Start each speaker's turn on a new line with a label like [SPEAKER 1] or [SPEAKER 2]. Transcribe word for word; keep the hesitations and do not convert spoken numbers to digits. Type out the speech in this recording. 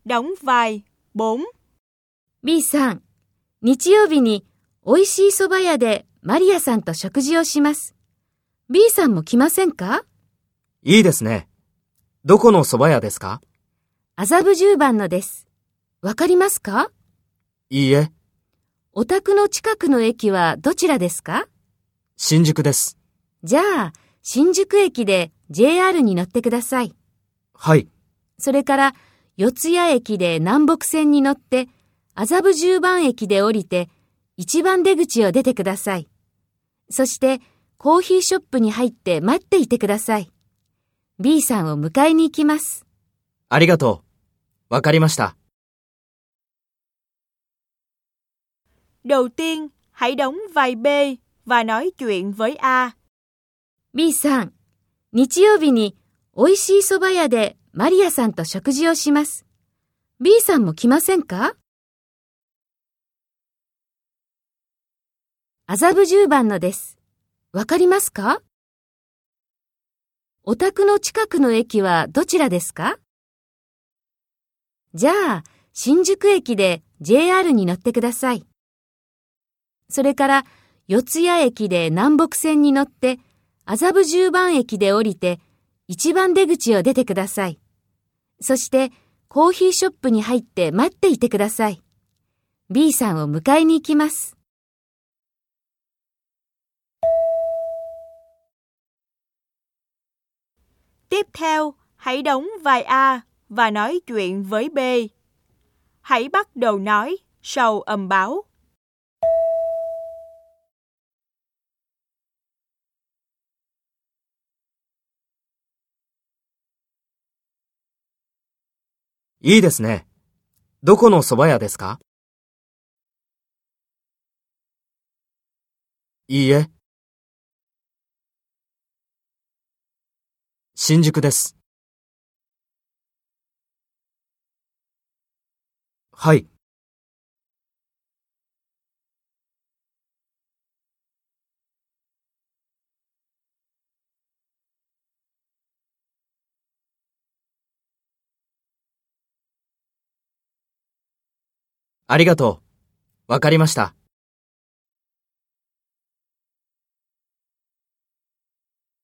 [SPEAKER 1] đóng vai bốn.
[SPEAKER 2] B さん、日曜日に美味しい蕎麦屋でマリアさんと食事をします。B さんも来ませんか？
[SPEAKER 3] いいですね。どこの蕎麦屋ですか？
[SPEAKER 2] 麻布十番のです。わかりますか？
[SPEAKER 3] いいえ。
[SPEAKER 2] お宅の近くの駅はどちらですか？
[SPEAKER 3] 新宿です。
[SPEAKER 2] じゃあ、新宿駅で ジェイアール に乗ってください。
[SPEAKER 3] はい。
[SPEAKER 2] それから、四谷駅で南北線に乗って、麻布十番駅で降りて、一番出口を出てください。そして、コーヒーショップに入って待っていてください。B さんを迎えに行きます。
[SPEAKER 3] ありがとう。わかりました。
[SPEAKER 1] Đầu tiên, hãy đóng vai B và nói chuyện với A.
[SPEAKER 2] B さん、日曜日に美味しい蕎麦屋でマリアさんと食事をします。B さんも来ませんか？麻布十番のです。わかりますか？お宅の近くの駅はどちらですか？じゃあ、新宿駅で ジェイアール に乗ってください。それから、四谷駅で南北線に乗って、麻布十番駅で降りて、一番出口を出てください。そして、コーヒーショップに入って待っていてください。B さんを迎えに行きます。
[SPEAKER 1] Tiếp theo, hãy đóng vai A và nói chuyện với B. Hãy bắt đầu nói sau âm báo.
[SPEAKER 3] いいですね。どこの蕎麦屋ですか？いいえ。新宿です。はい。ありがとう。わかりました。